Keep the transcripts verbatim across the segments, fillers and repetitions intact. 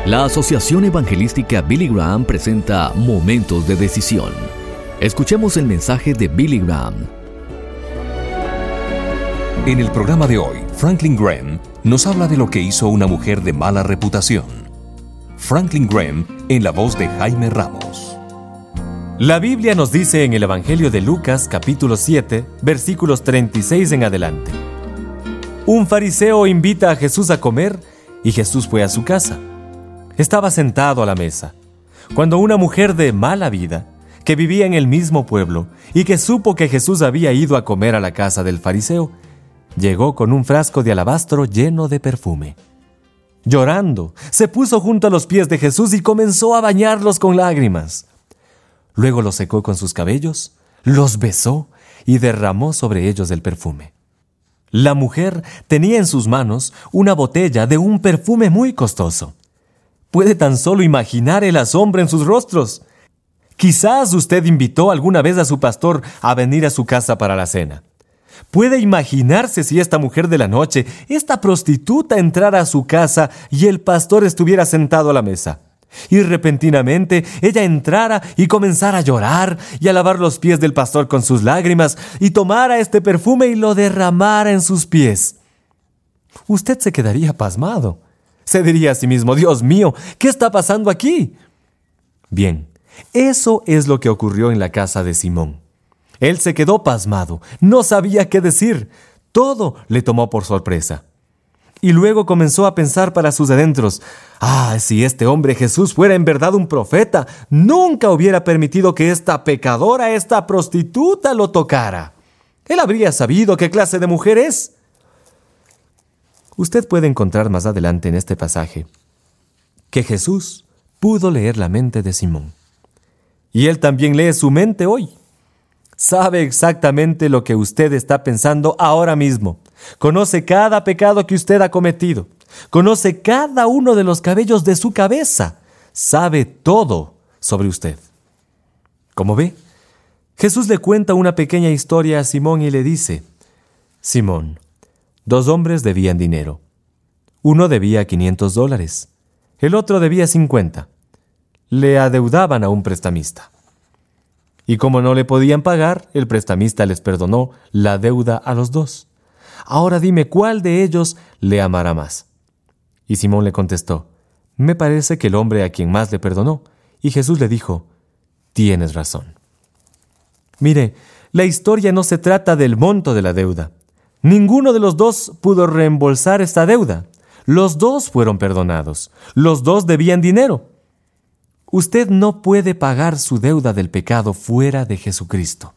La Asociación Evangelística Billy Graham presenta Momentos de Decisión. Escuchemos el mensaje de Billy Graham. En el programa de hoy, Franklin Graham nos habla de lo que hizo una mujer de mala reputación. Franklin Graham en la voz de Jaime Ramos. La Biblia nos dice en el Evangelio de Lucas, capítulo siete, versículos treinta y seis en adelante. Un fariseo invita a Jesús a comer y Jesús fue a su casa. Estaba sentado a la mesa, cuando una mujer de mala vida, que vivía en el mismo pueblo y que supo que Jesús había ido a comer a la casa del fariseo, llegó con un frasco de alabastro lleno de perfume. Llorando, se puso junto a los pies de Jesús y comenzó a bañarlos con lágrimas. Luego los secó con sus cabellos, los besó y derramó sobre ellos el perfume. La mujer tenía en sus manos una botella de un perfume muy costoso. Puede tan solo imaginar el asombro en sus rostros. Quizás usted invitó alguna vez a su pastor a venir a su casa para la cena. Puede imaginarse si esta mujer de la noche, esta prostituta, entrara a su casa y el pastor estuviera sentado a la mesa. Y repentinamente ella entrara y comenzara a llorar y a lavar los pies del pastor con sus lágrimas y tomara este perfume y lo derramara en sus pies. Usted se quedaría pasmado. Se diría a sí mismo: Dios mío, ¿qué está pasando aquí? Bien, eso es lo que ocurrió en la casa de Simón. Él se quedó pasmado, no sabía qué decir. Todo le tomó por sorpresa. Y luego comenzó a pensar para sus adentros: ah, si este hombre Jesús fuera en verdad un profeta, nunca hubiera permitido que esta pecadora, esta prostituta, lo tocara. Él habría sabido qué clase de mujer es. Usted puede encontrar más adelante en este pasaje que Jesús pudo leer la mente de Simón. Y Él también lee su mente hoy. Sabe exactamente lo que usted está pensando ahora mismo. Conoce cada pecado que usted ha cometido. Conoce cada uno de los cabellos de su cabeza. Sabe todo sobre usted. Como ve, Jesús le cuenta una pequeña historia a Simón y le dice: Simón, dos hombres debían dinero. Uno debía quinientos dólares. El otro debía cincuenta. Le adeudaban a un prestamista. Y como no le podían pagar, el prestamista les perdonó la deuda a los dos. Ahora dime, ¿cuál de ellos le amará más? Y Simón le contestó: me parece que el hombre a quien más le perdonó. Y Jesús le dijo: tienes razón. Mire, la historia no se trata del monto de la deuda. Ninguno de los dos pudo reembolsar esta deuda. Los dos fueron perdonados. Los dos debían dinero. Usted no puede pagar su deuda del pecado fuera de Jesucristo.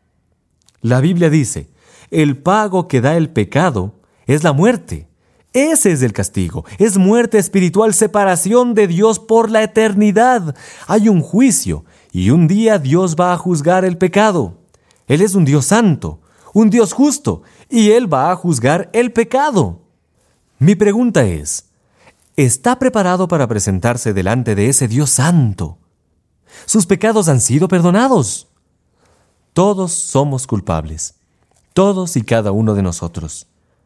La Biblia dice: el pago que da el pecado es la muerte. Ese es el castigo. Es muerte espiritual, separación de Dios por la eternidad. Hay un juicio y un día Dios va a juzgar el pecado. Él es un Dios santo, un Dios justo, y Él va a juzgar el pecado. Mi pregunta es: ¿está preparado para presentarse delante de ese Dios santo? ¿Sus pecados han sido perdonados? Todos somos culpables, todos y cada uno de nosotros.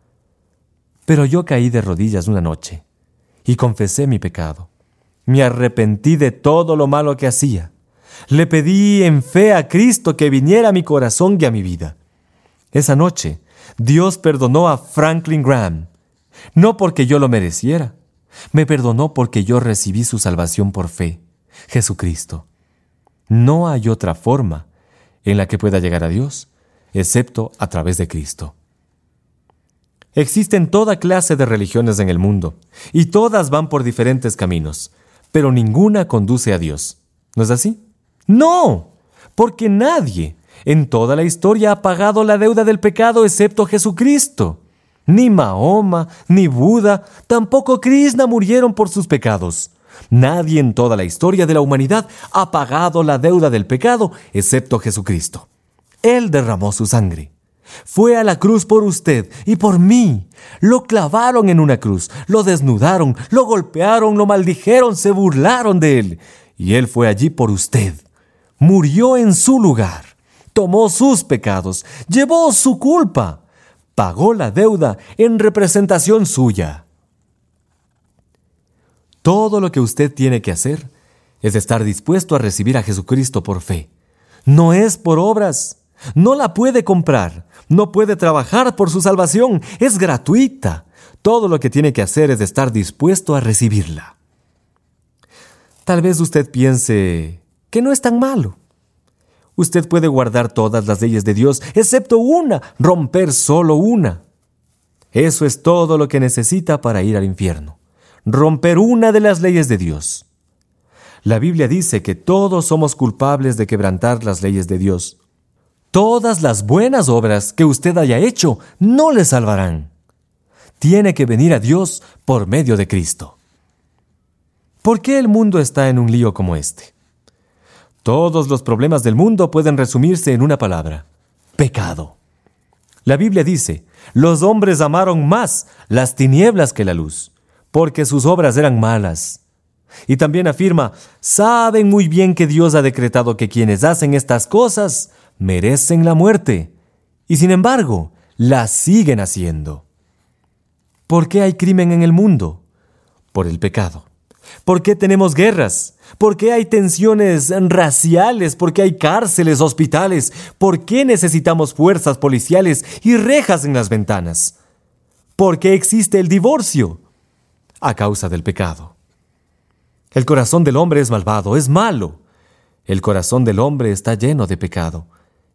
Pero yo caí de rodillas una noche y confesé mi pecado. Me arrepentí de todo lo malo que hacía. Le pedí en fe a Cristo que viniera a mi corazón y a mi vida. Esa noche, Dios perdonó a Franklin Graham, no porque yo lo mereciera. Me perdonó porque yo recibí su salvación por fe, Jesucristo. No hay otra forma en la que pueda llegar a Dios, excepto a través de Cristo. Existen toda clase de religiones en el mundo, y todas van por diferentes caminos, pero ninguna conduce a Dios. ¿No es así? ¡No! Porque nadie en toda la historia ha pagado la deuda del pecado excepto Jesucristo. Ni Mahoma, ni Buda, tampoco Krishna murieron por sus pecados. Nadie en toda la historia de la humanidad ha pagado la deuda del pecado excepto Jesucristo. Él derramó su sangre. Fue a la cruz por usted y por mí. Lo clavaron en una cruz, lo desnudaron, lo golpearon, lo maldijeron, se burlaron de él. Y Él fue allí por usted. Murió en su lugar. Tomó sus pecados, llevó su culpa. Pagó la deuda en representación suya. Todo lo que usted tiene que hacer es estar dispuesto a recibir a Jesucristo por fe. No es por obras. No la puede comprar. No puede trabajar por su salvación. Es gratuita. Todo lo que tiene que hacer es estar dispuesto a recibirla. Tal vez usted piense que no es tan malo. Usted puede guardar todas las leyes de Dios, excepto una, romper solo una. Eso es todo lo que necesita para ir al infierno. Romper una de las leyes de Dios. La Biblia dice que todos somos culpables de quebrantar las leyes de Dios. Todas las buenas obras que usted haya hecho no le salvarán. Tiene que venir a Dios por medio de Cristo. ¿Por qué el mundo está en un lío como este? Todos los problemas del mundo pueden resumirse en una palabra: pecado. La Biblia dice: los hombres amaron más las tinieblas que la luz, porque sus obras eran malas. Y también afirma: saben muy bien que Dios ha decretado que quienes hacen estas cosas merecen la muerte, y sin embargo, las siguen haciendo. ¿Por qué hay crimen en el mundo? Por el pecado. ¿Por qué tenemos guerras? ¿Por qué hay tensiones raciales? ¿Por qué hay cárceles, hospitales? ¿Por qué necesitamos fuerzas policiales y rejas en las ventanas? ¿Por qué existe el divorcio? A causa del pecado. El corazón del hombre es malvado, es malo. El corazón del hombre está lleno de pecado.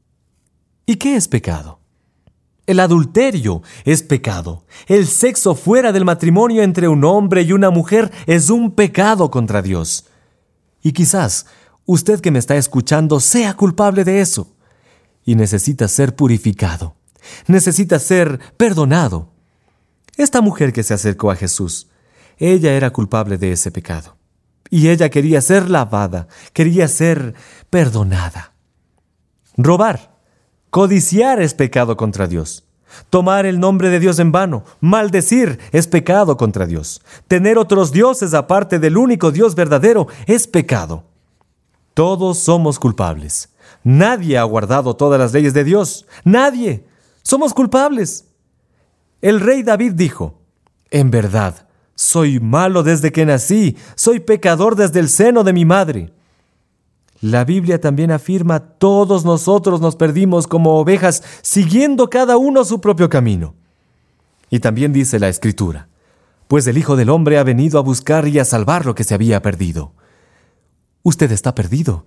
¿Y qué es pecado? El adulterio es pecado. El sexo fuera del matrimonio entre un hombre y una mujer es un pecado contra Dios. Y quizás usted que me está escuchando sea culpable de eso. Y necesita ser purificado. Necesita ser perdonado. Esta mujer que se acercó a Jesús, ella era culpable de ese pecado. Y ella quería ser lavada, quería ser perdonada. Robar. Codiciar es pecado contra Dios. Tomar el nombre de Dios en vano, maldecir, es pecado contra Dios. Tener otros dioses aparte del único Dios verdadero es pecado. Todos somos culpables. Nadie ha guardado todas las leyes de Dios. Nadie. Somos culpables. El rey David dijo: en verdad, soy malo desde que nací, soy pecador desde el seno de mi madre. La Biblia también afirma: todos nosotros nos perdimos como ovejas, siguiendo cada uno su propio camino. Y también dice la Escritura: pues el Hijo del Hombre ha venido a buscar y a salvar lo que se había perdido. Usted está perdido.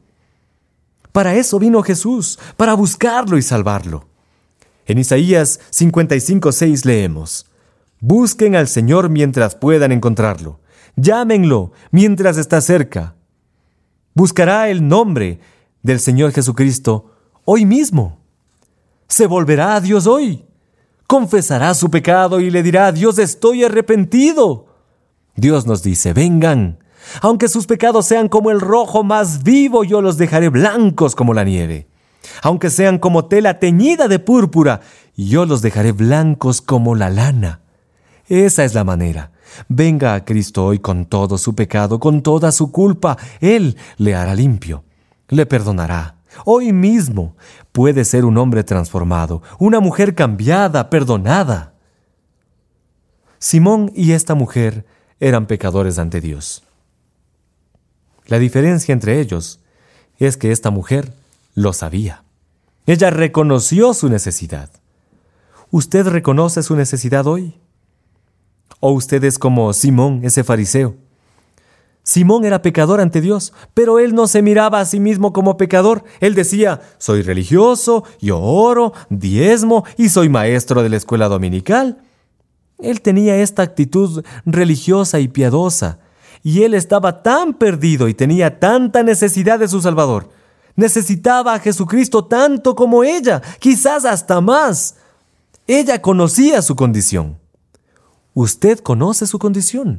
Para eso vino Jesús, para buscarlo y salvarlo. En Isaías cincuenta y cinco, seis leemos: busquen al Señor mientras puedan encontrarlo. Llámenlo mientras está cerca. Buscará el nombre del Señor Jesucristo hoy mismo. Se volverá a Dios hoy. Confesará su pecado y le dirá: Dios, estoy arrepentido. Dios nos dice: vengan. Aunque sus pecados sean como el rojo más vivo, yo los dejaré blancos como la nieve. Aunque sean como tela teñida de púrpura, yo los dejaré blancos como la lana. Esa es la manera. Venga a Cristo hoy con todo su pecado, con toda su culpa. Él le hará limpio, le perdonará. Hoy mismo puede ser un hombre transformado, una mujer cambiada, perdonada. Simón y esta mujer eran pecadores ante Dios. La diferencia entre ellos es que esta mujer lo sabía. Ella reconoció su necesidad. ¿Usted reconoce su necesidad hoy? ¿O usted es como Simón, ese fariseo? Simón era pecador ante Dios, pero él no se miraba a sí mismo como pecador. Él decía: soy religioso, yo oro, diezmo y soy maestro de la escuela dominical. Él tenía esta actitud religiosa y piadosa, y él estaba tan perdido y tenía tanta necesidad de su Salvador. Necesitaba a Jesucristo tanto como ella, quizás hasta más. Ella conocía su condición. Usted conoce su condición.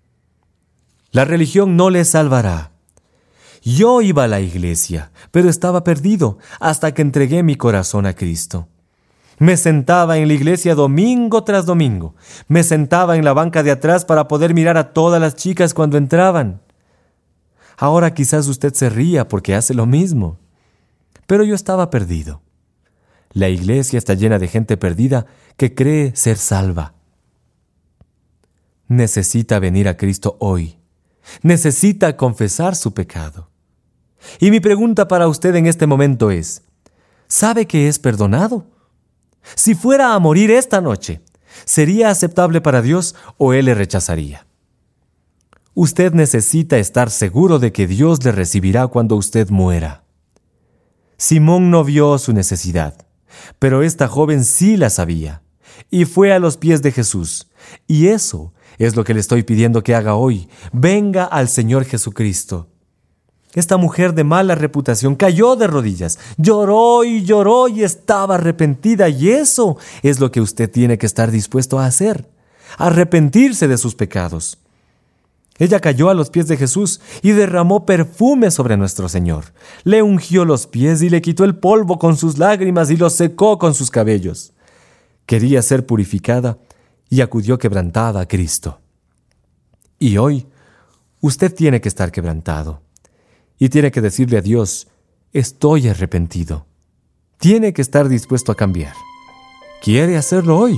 La religión no le salvará. Yo iba a la iglesia, pero estaba perdido hasta que entregué mi corazón a Cristo. Me sentaba en la iglesia domingo tras domingo. Me sentaba en la banca de atrás para poder mirar a todas las chicas cuando entraban. Ahora quizás usted se ría porque hace lo mismo. Pero yo estaba perdido. La iglesia está llena de gente perdida que cree ser salva. Necesita venir a Cristo hoy. Necesita confesar su pecado. Y mi pregunta para usted en este momento es, ¿sabe que es perdonado? Si fuera a morir esta noche, ¿sería aceptable para Dios o Él le rechazaría? Usted necesita estar seguro de que Dios le recibirá cuando usted muera. Simón no vio su necesidad, pero esta joven sí la sabía, y fue a los pies de Jesús. Y eso es lo que le estoy pidiendo que haga hoy. Venga al Señor Jesucristo. Esta mujer de mala reputación cayó de rodillas, lloró y lloró y estaba arrepentida, y eso es lo que usted tiene que estar dispuesto a hacer, arrepentirse de sus pecados. Ella cayó a los pies de Jesús y derramó perfume sobre nuestro Señor. Le ungió los pies y le quitó el polvo con sus lágrimas y los secó con sus cabellos. Quería ser purificada y acudió quebrantada a Cristo. Y hoy, usted tiene que estar quebrantado. Y tiene que decirle a Dios, estoy arrepentido. Tiene que estar dispuesto a cambiar. ¿Quiere hacerlo hoy?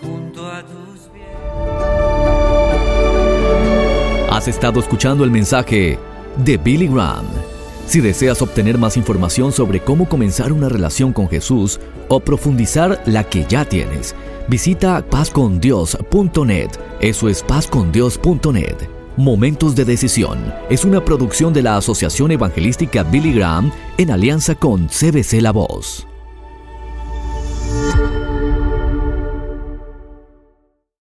Has estado escuchando el mensaje de Billy Graham. Si deseas obtener más información sobre cómo comenzar una relación con Jesús o profundizar la que ya tienes, visita paz con dios punto net. Eso es paz con dios punto net. Momentos de Decisión es una producción de la Asociación Evangelística Billy Graham en alianza con C B C La Voz.